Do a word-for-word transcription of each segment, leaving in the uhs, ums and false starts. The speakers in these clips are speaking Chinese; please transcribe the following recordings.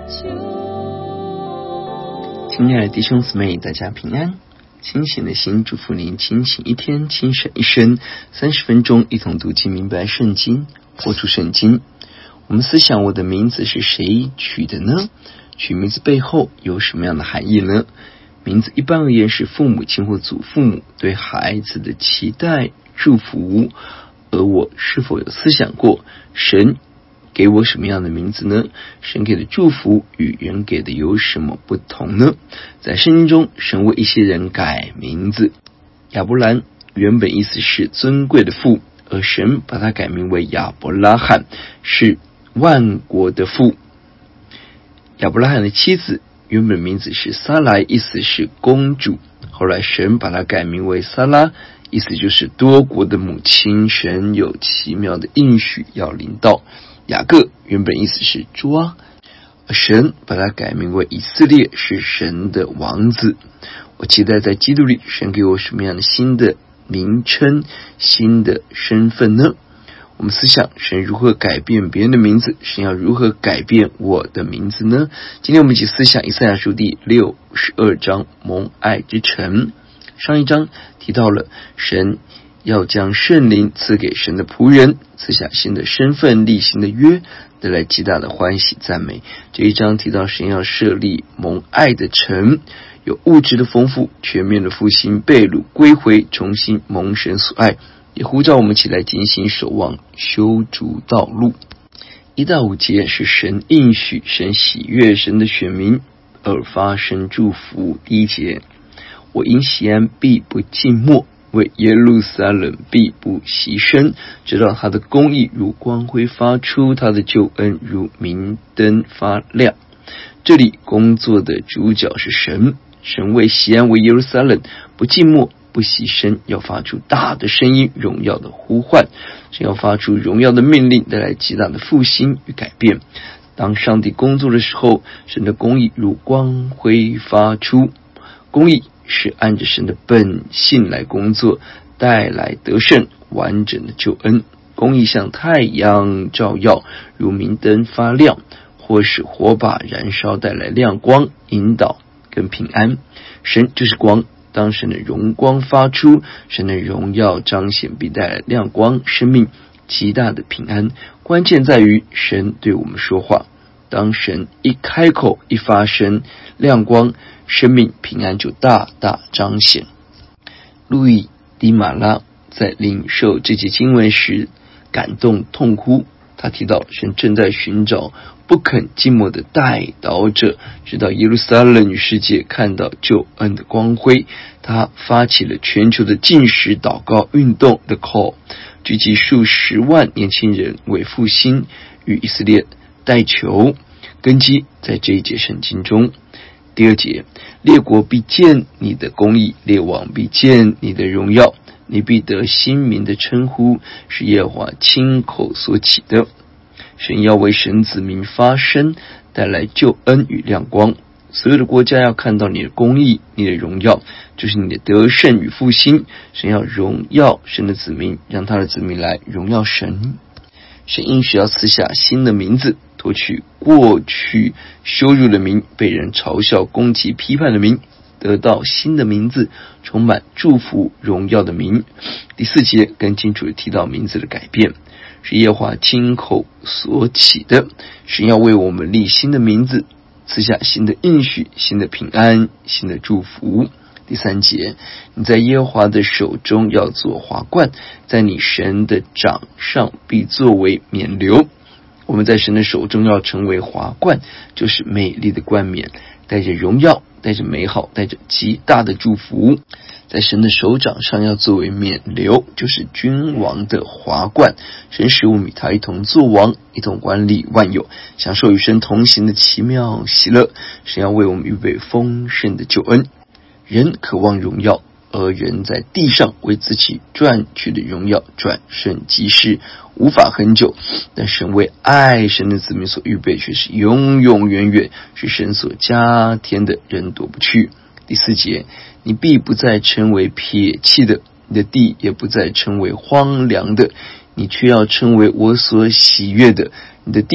亲爱的弟兄姊妹，大家平安。清醒的心祝福您清醒一天，清醒一生。三十分钟一同读经明白圣经，活出圣经。我们思想，我的名字是谁取的呢？取名字背后有什么样的含义呢？名字一般而言是父母亲或祖父母对孩子的期待祝福，而我是否有思想过神给我什么样的名字呢？神给的祝福与人给的有什么不同呢？在圣经中，神为一些人改名字。亚伯兰原本意思是尊贵的父，而神把他改名为亚伯拉罕，是万国的父。亚伯拉罕的妻子原本名字是撒莱，意思是公主，后来神把她改名为撒拉，意思就是多国的母亲。神有奇妙的应许要临到。雅各原本意思是抓，神把它改名为以色列，是神的王子。我期待在基督里，神给我什么样的新的名称、新的身份呢？我们思想神如何改变别人的名字，神要如何改变我的名字呢？今天我们一起思想以赛亚书第六十二章蒙爱之城。上一章提到了神要将圣灵赐给神的仆人，赐下新的身份，立新的约，带来极大的欢喜赞美。这一章提到神要设立蒙爱的城，有物质的丰富，全面的复兴，被掳归回，重新蒙神所爱，也呼召我们起来警醒守望，修筑道路。一到五节是神应许，神喜悦神的选民而发生祝福。第一节，我因锡安必不静默，为耶路撒冷必不息声，直到他的公义如光辉发出，他的救恩如明灯发亮。这里工作的主角是神，神为锡安为耶路撒冷不静默不息声，要发出大的声音，荣耀的呼唤。神要发出荣耀的命令，带来极大的复兴与改变。当上帝工作的时候，神的公义如光辉发出。公义是按着神的本性来工作，带来得胜完整的救恩。公义像太阳照耀，如明灯发亮，或是火把燃烧，带来亮光，引导跟平安。神就是光，当神的荣光发出，神的荣耀彰显，必带来亮光，生命极大的平安。关键在于神对我们说话，当神一开口一发声，亮光生命平安就大大彰显。路易迪马拉在领受这节经文时感动痛哭，他提到神正在寻找不肯静默的代祷者，直到耶路撒冷与世界看到救恩的光辉。他发起了全球的禁食祷告运动 The Call， 聚集数十万年轻人为复兴与以色列代求，根基在这一节圣经中。第二节，列国必见你的公义，列王必见你的荣耀，你必得新名的称呼，是耶和华亲口所起的。神要为神子民发声，带来救恩与亮光。所有的国家要看到你的公义，你的荣耀，就是你的得胜与复兴。神要荣耀神的子民，让他的子民来荣耀神。神应许要赐下新的名字，脱去过去羞辱的名，被人嘲笑攻击批判的名，得到新的名字，充满祝福荣耀的名。第四节更清楚地提到名字的改变，是耶和华亲口所起的。神要为我们立新的名字，赐下新的应许，新的平安，新的祝福。第三节，你在耶和华的手中要做华冠，在你神的掌上必作为冕旒。我们在神的手中要成为华冠，就是美丽的冠冕，带着荣耀，带着美好，带着极大的祝福。在神的手掌上要作为冕旒，就是君王的华冠。神使我们与他一同作王，一同管理万有，享受与神同行的奇妙喜乐。神要为我们预备丰盛的救恩。人渴望荣耀，而人在地上为自己赚取的荣耀转瞬即逝，无法很久。但神为爱神的子民所预备，却是永永远远，是神所加添的，人躲不去。第四节，你必不再称为撇弃的，你的地也不再称为荒凉的，你却要称为我所喜悦的，你的地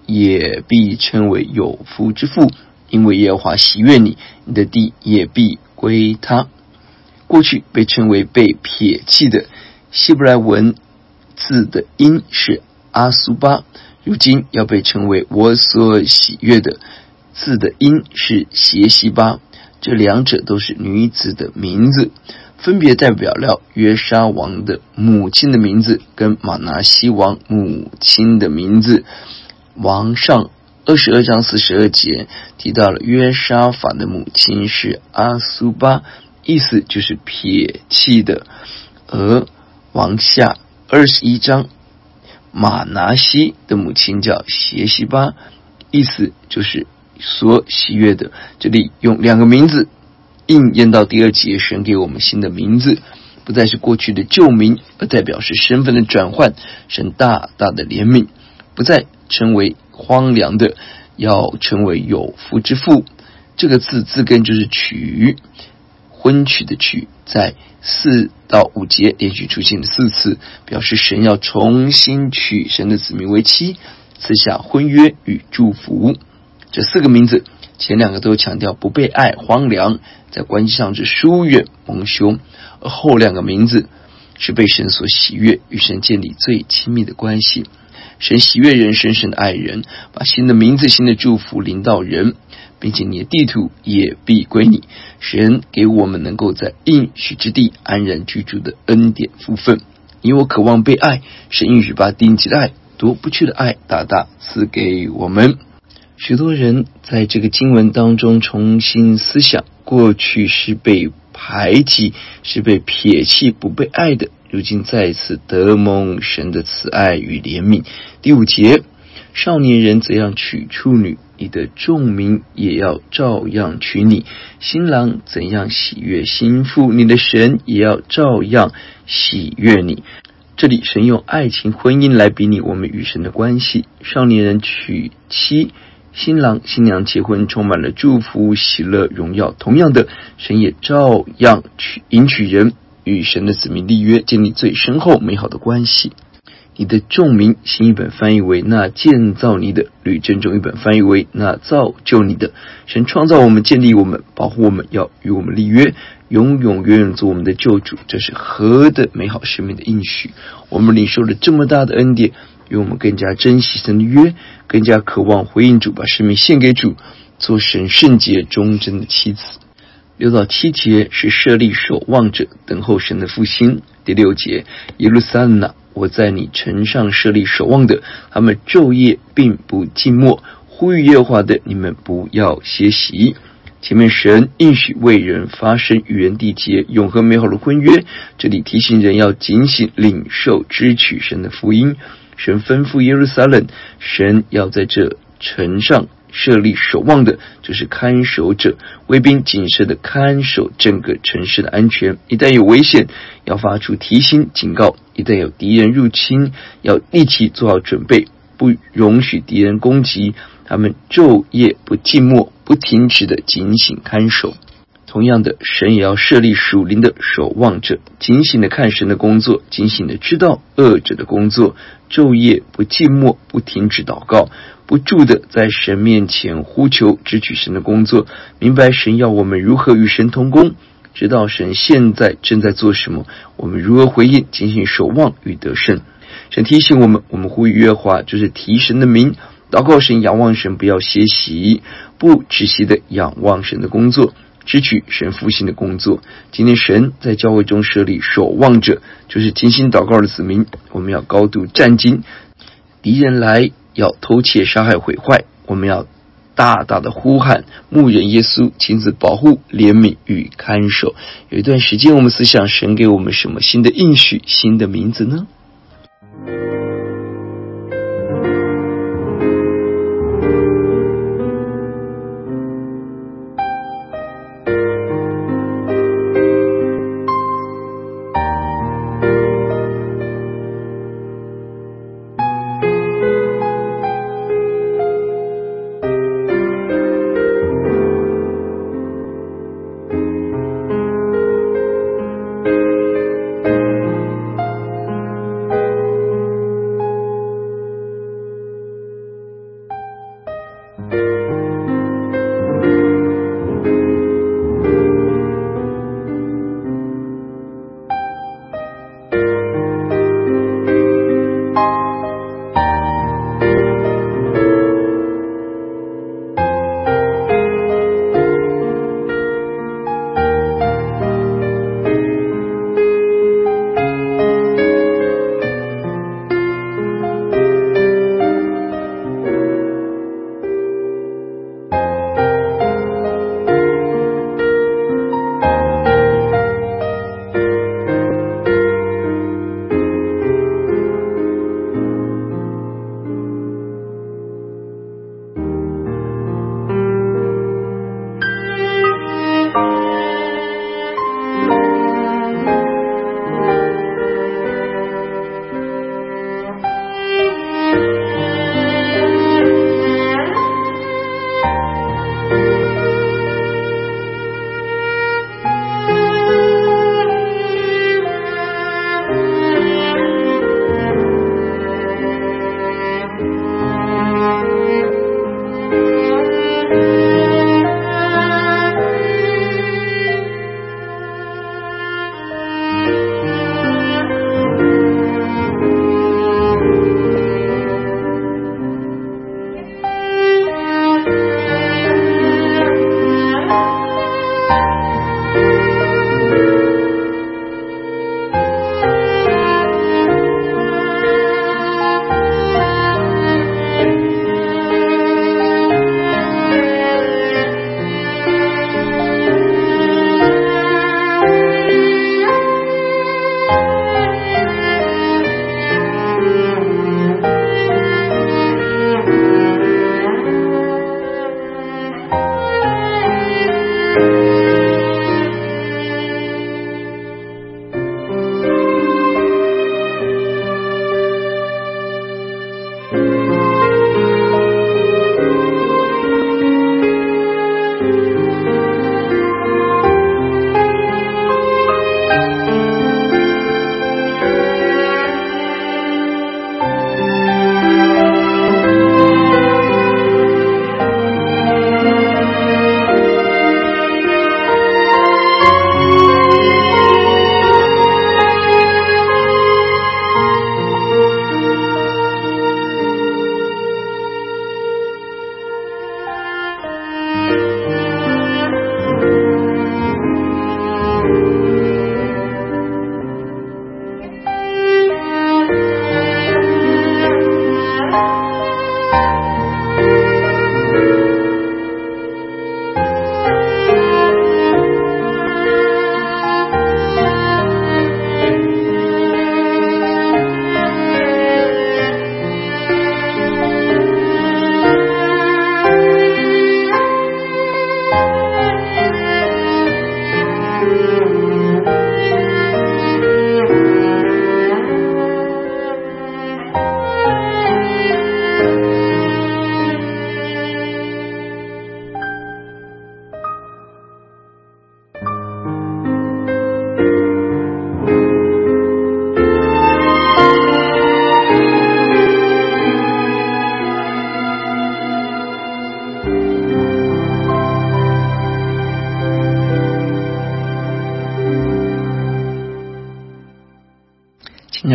也必称为有福之父，因为耶和华喜悦你，你的地也必归他。过去被称为被撇弃的，希伯来文字的音是阿苏巴，如今要被称为我所喜悦的，字的音是邪西巴。这两者都是女子的名字，分别代表了约沙王的母亲的名字跟玛拿西王母亲的名字。王上二十二章四十二节提到了约沙法的母亲是阿苏巴，意思就是撇弃的。而王下二十一章玛拿西的母亲叫邪西巴，意思就是所喜悦的。这里用两个名字应验到第二节，神给我们新的名字，不再是过去的旧名，而代表是身份的转换。神大大的怜悯，不再称为荒凉的，要成为有福之父。这个字字根就是娶，婚娶的娶，在四到五节连续出现了四次，表示神要重新娶神的子民为妻，赐下婚约与祝福。这四个名字前两个都强调不被爱、荒凉，在关系上是疏远、蒙羞，而后两个名字是被神所喜悦，与神建立最亲密的关系。神喜悦人，深深的爱人，把新的名字、新的祝福临到人，并且你的地土也必归你。神给我们能够在应许之地安然居住的恩典福分。因为我渴望被爱，神应许把顶级的爱、夺不去的爱大大赐给我们。许多人在这个经文当中重新思想，过去是被排挤，是被撇弃、不被爱的，如今再次得蒙神的慈爱与怜悯。第五节，少年人怎样娶处女，你的众民也要照样娶你；新郎怎样喜悦新妇，你的神也要照样喜悦你。这里神用爱情婚姻来比拟我们与神的关系。少年人娶妻，新郎新娘结婚，充满了祝福、喜乐、荣耀。同样的，神也照样迎娶人，与神的子民立约，建立最深厚美好的关系。你的众民，新一本翻译为那建造你的，吕正中一本翻译为那造就你的。神创造我们，建立我们，保护我们，要与我们立约，永永远远做我们的救主。这是何等美好生命的应许！我们领受了这么大的恩典，愿我们更加珍惜神的约，更加渴望回应主，把生命献给主，做神圣洁忠贞的妻子。六到七节是设立守望者，等候神的复兴。第六节，耶路撒冷啊，我在你城上设立守望的，他们昼夜并不静默，呼吁耶和华的，你们不要歇息。前面神应许为人发生与人缔结永恒美好的婚约，这里提醒人要警醒领受支取神的福音。神吩咐耶路撒冷，神要在这城上设立守望的，就是看守者，卫兵谨慎的看守整个城市的安全。一旦有危险，要发出提醒警告；一旦有敌人入侵，要立即做好准备，不容许敌人攻击。他们昼夜不静默，不停止的警醒看守。同样的，神也要设立属灵的守望者，警醒的看神的工作，警醒的知道恶者的工作，昼夜不静默，不停止祷告，不住的在神面前呼求，支取神的工作，明白神要我们如何与神同工，知道神现在正在做什么，我们如何回应，警醒守望与得胜。神提醒我们，我们呼吁耶和华，就是提神的名，祷告神，仰望神，不要歇息，不止息的仰望神的工作，支取神复兴的工作。今天神在教会中设立守望者，就是精心祷告的子民，我们要高度战兢，敌人来要偷窃、杀害、毁坏，我们要大大的呼喊，牧人耶稣亲自保护、怜悯与看守。有一段时间我们思想，神给我们什么新的应许、新的名字呢？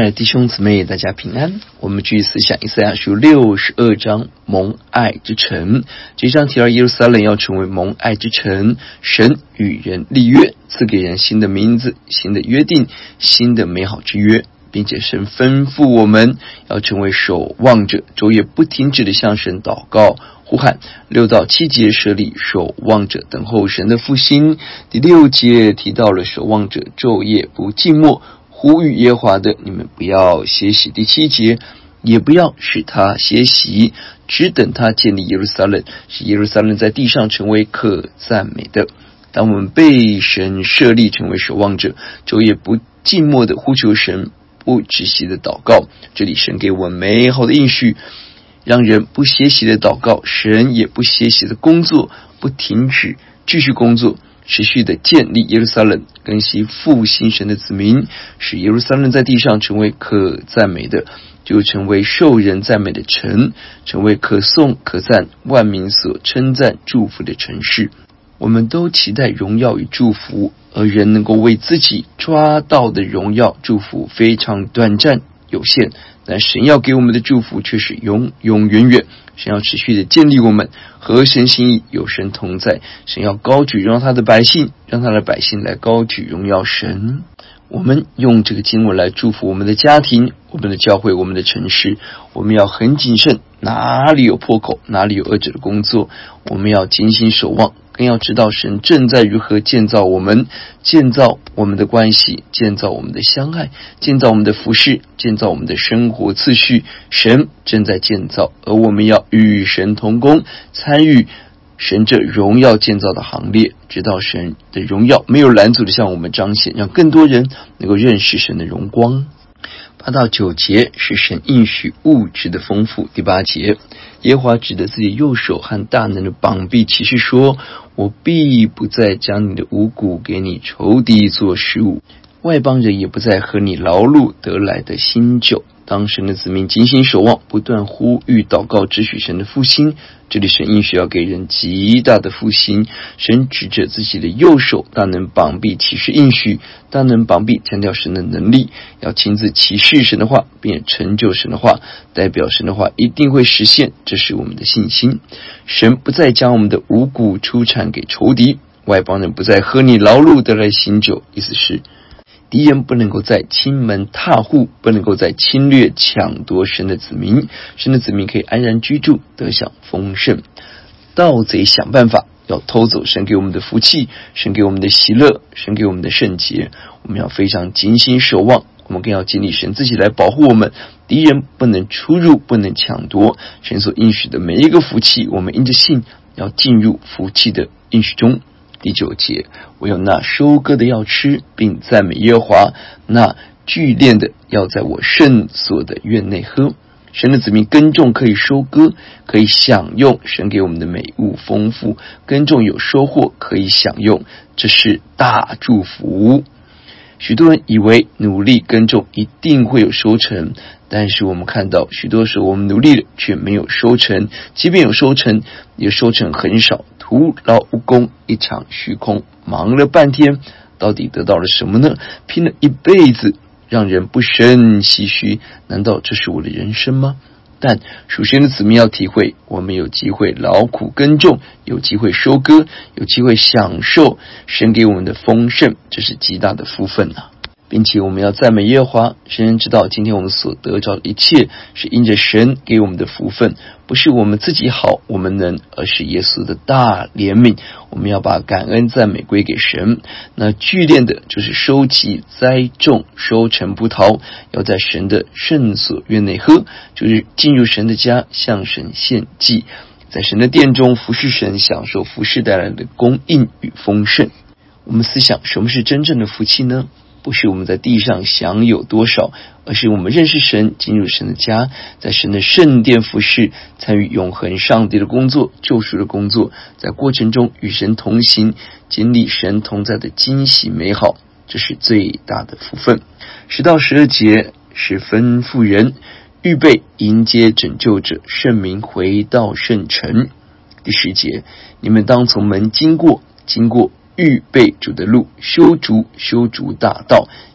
爱的弟兄姊妹，大家平安。我们继续思想以赛亚书六十二章蒙爱之城。这章提到耶路撒冷要成为蒙爱之城，神与人立约，赐给人新的名字、新的约定、新的美好之约，并且神吩咐我们要成为守望者，昼夜不停止的向神祷告呼喊。六到七节设立守望者等候神的复兴。第六节提到了守望者昼夜不寂寞，呼吁耶和华的，你们不要歇息。第七节，也不要使他歇息，只等他建立耶路撒冷，使耶路撒冷在地上成为可赞美的。当我们被神设立成为守望者，昼夜不寂寞的呼求神，不止息的祷告，这里神给我们美好的应许，让人不歇息的祷告，神也不歇息的工作，不停止，继续工作，持续的建立耶路撒冷，更新复兴神的子民，使耶路撒冷在地上成为可赞美的，就成为受人赞美的城，成为可颂可赞万民所称赞祝福的城市。我们都期待荣耀与祝福，而人能够为自己抓到的荣耀祝福非常短暂有限，但神要给我们的祝福却是永永远远。神要持续的建立我们，合神心意，有神同在。神要高举荣耀他的百姓，让他的百姓来高举荣耀神。我们用这个经文来祝福我们的家庭、我们的教会、我们的城市。我们要很谨慎，哪里有破口，哪里有恶者的工作，我们要精心守望，更要知道神正在如何建造我们，建造我们的关系，建造我们的相爱，建造我们的服事，建造我们的生活次序。神正在建造，而我们要与神同工，参与神这荣耀建造的行列，直到神的荣耀没有拦阻的向我们彰显，让更多人能够认识神的荣光。八到九节是神应许物质的丰富。第八节，耶和华指着自己右手和大能的膀臂起誓说，我必不再将你的五谷给你仇敌做食物，外邦人也不再喝你劳碌得来的新酒。当神的子民精心守望，不断呼吁祷告，支取神的复兴。这里神应许要给人极大的复兴。神指着自己的右手大能膀臂启示应许，大能膀臂强调神的能力，要亲自启示神的话，并成就神的话，代表神的话一定会实现，这是我们的信心。神不再将我们的五谷出产给仇敌，外邦人不再喝你劳碌得来新酒，意思是敌人不能够再侵门踏户，不能够再侵略抢夺神的子民，神的子民可以安然居住，得享丰盛。盗贼想办法要偷走神给我们的福气，神给我们的喜乐，神给我们的圣洁，我们要非常精心守望，我们更要经历神自己来保护我们，敌人不能出入，不能抢夺神所应许的每一个福气，我们因着信要进入福气的应许中。第九节，唯有那收割的要吃，并赞美耶和华，那聚炼的要在我圣所的院内喝。神的子民耕种可以收割，可以享用神给我们的美物丰富，耕种有收获可以享用，这是大祝福。许多人以为努力耕种一定会有收成，但是我们看到许多时候我们努力了却没有收成，即便有收成，也收成很少，徒劳无功，一场虚空，忙了半天，到底得到了什么呢？拼了一辈子，让人不胜唏嘘，难道这是我的人生吗？但属神的子民要体会，我们有机会劳苦耕种，有机会收割，有机会享受神给我们的丰盛，这是极大的福分啊！并且我们要赞美耶和华，神人知道今天我们所得着的一切是因着神给我们的福分，不是我们自己好我们能，而是耶稣的大怜悯。我们要把感恩赞美归给神。那聚炼的就是收集栽种收成葡萄，要在神的圣所院内喝，就是进入神的家向神献祭，在神的殿中服侍神，享受服侍带来的供应与丰盛。我们思想什么是真正的福气呢？不是我们在地上享有多少，而是我们认识神，进入神的家，在神的圣殿服侍，参与永恒上帝的工作，救赎的工作，在过程中与神同行，经历神同在的惊喜美好，这是最大的福分。十到十二节是吩咐人预备迎接拯救者，圣民回到圣城。第十节，你们当从门经过，经过预备主的路，修筑修筑大道，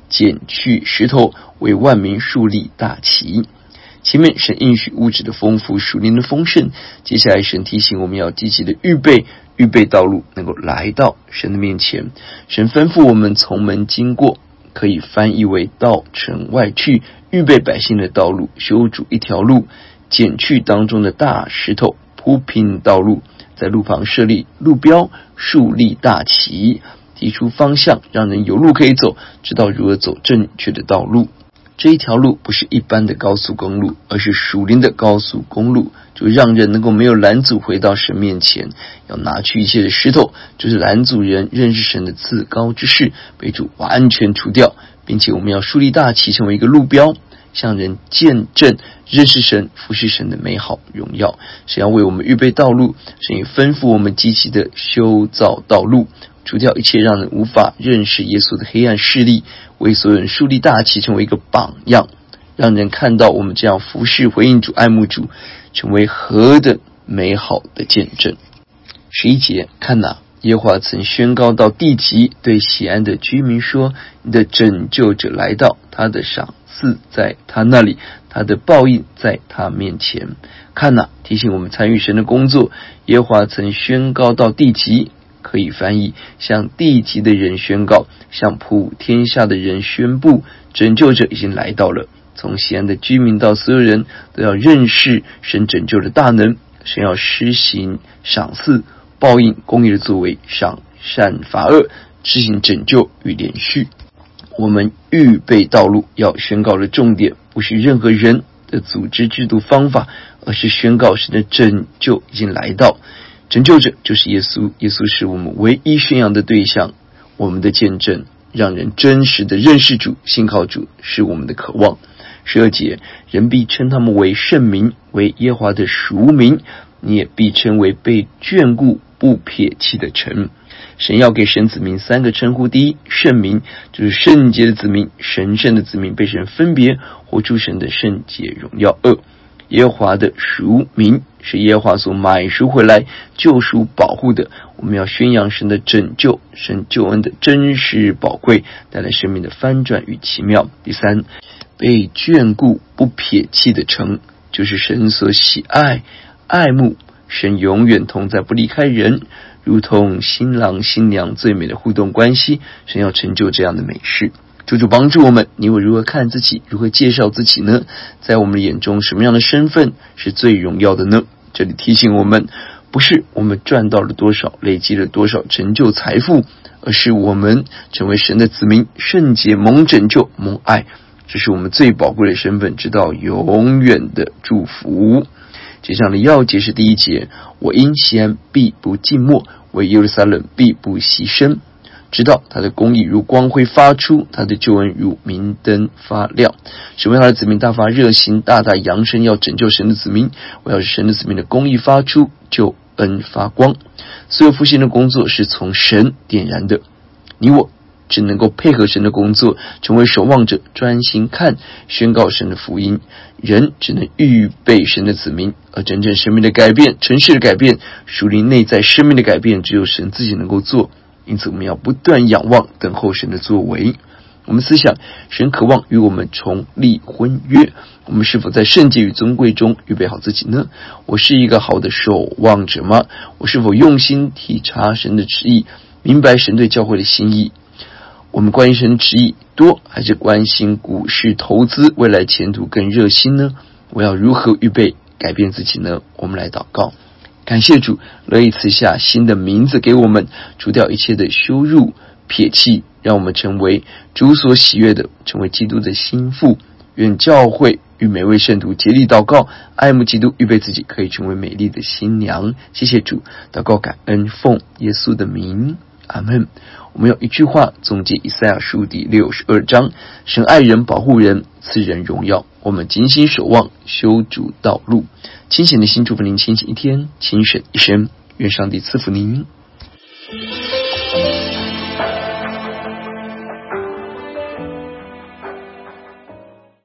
剪去石头，为万民树立大旗。前面神应许物质的丰富，属灵的丰盛，接下来神提醒我们要积极的预备预备道路，能够来到神的面前。神吩咐我们从门经过，可以翻译为到城外去，预备百姓的道路，修筑一条路，剪去当中的大石头，铺平道路，在路旁设立路标，树立大旗，提出方向，让人有路可以走，知道如何走正确的道路。这一条路不是一般的高速公路，而是属灵的高速公路，就让人能够没有拦阻回到神面前。要拿去一切的石头，就是拦阻人认识神的自高之事，被主完全除掉，并且我们要树立大旗，成为一个路标，向人见证认识神、服侍神的美好荣耀。神要为我们预备道路，神也吩咐我们积极的修造道路，除掉一切让人无法认识耶稣的黑暗势力，为所有人树立大旗，成为一个榜样，让人看到我们这样服侍回应主、爱慕主，成为何等美好的见证。十一节，看哪，耶和华曾宣告到地极，对西安的居民说，你的拯救者来到，他的赏赐在他那里，他的报应在他面前。看哪，提醒我们参与神的工作。耶和华曾宣告到地极，可以翻译向地极的人宣告，向普天下的人宣布，拯救者已经来到了。从西安的居民到所有人都要认识神拯救的大能，神要施行赏赐、报应、公义的作为，赏善罚恶，执行拯救与连续。我们预备道路要宣告的重点，不是任何人的组织制度方法，而是宣告神的拯救已经来到。拯救者就是耶稣，耶稣是我们唯一宣扬的对象，我们的见证，让人真实的认识主、信靠主，是我们的渴望。十二节，人必称他们为圣民，为耶和华的赎民，你也必称为被眷顾、不撇弃的城。神要给神子民三个称呼，第一，圣民，就是圣洁的子民，神圣的子民，被神分别活出神的圣洁荣耀。二，耶和华的赎民，是耶和华所买赎回来、救赎保护的。我们要宣扬神的拯救，神救恩的真实宝贵，带来生命的翻转与奇妙。第三，被眷顾不撇弃的城，就是神所喜爱、爱慕，神永远同在，不离开人，如同新郎新娘最美的互动关系。神要成就这样的美事。主主帮助我们，你我如何看自己，如何介绍自己呢？在我们的眼中，什么样的身份是最荣耀的呢？这里提醒我们，不是我们赚到了多少，累积了多少成就财富，而是我们成为神的子民，圣洁、蒙拯救、蒙爱，这是我们最宝贵的身份，直到永远的祝福。接上的要节是第一节，我因西安必不静默，为耶路撒冷必不息声，直到他的公义如光辉发出，他的救恩如明灯发亮。神为他的子民大发热心，大大扬声，要拯救神的子民。我要使神的子民的公义发出，救恩发光。所有复兴的工作是从神点燃的，你我只能够配合神的工作，成为守望者，专心看，宣告神的福音。人只能预备神的子民，而真正生命的改变、城市的改变、属灵内在生命的改变，只有神自己能够做。因此我们要不断仰望，等候神的作为。我们思想，神渴望与我们重立婚约，我们是否在圣洁与尊贵中预备好自己呢？我是一个好的守望者吗？我是否用心体察神的旨意，明白神对教会的心意？我们关于神的旨意多，还是关心股市投资未来前途更热心呢？我要如何预备改变自己呢？我们来祷告。感谢主乐意赐下新的名字给我们，除掉一切的羞辱撇弃，让我们成为主所喜悦的，成为基督的心腹。愿教会与每位圣徒竭力祷告，爱慕基督，预备自己可以成为美丽的新娘。谢谢主，祷告感恩，奉耶稣的名，阿们。我们用一句话总结以赛亚书第六十二章，神爱人，保护人，赐人荣耀。我们精心守望，修筑道路。清醒的心祝福您清醒一天，清省一生。愿上帝赐福您。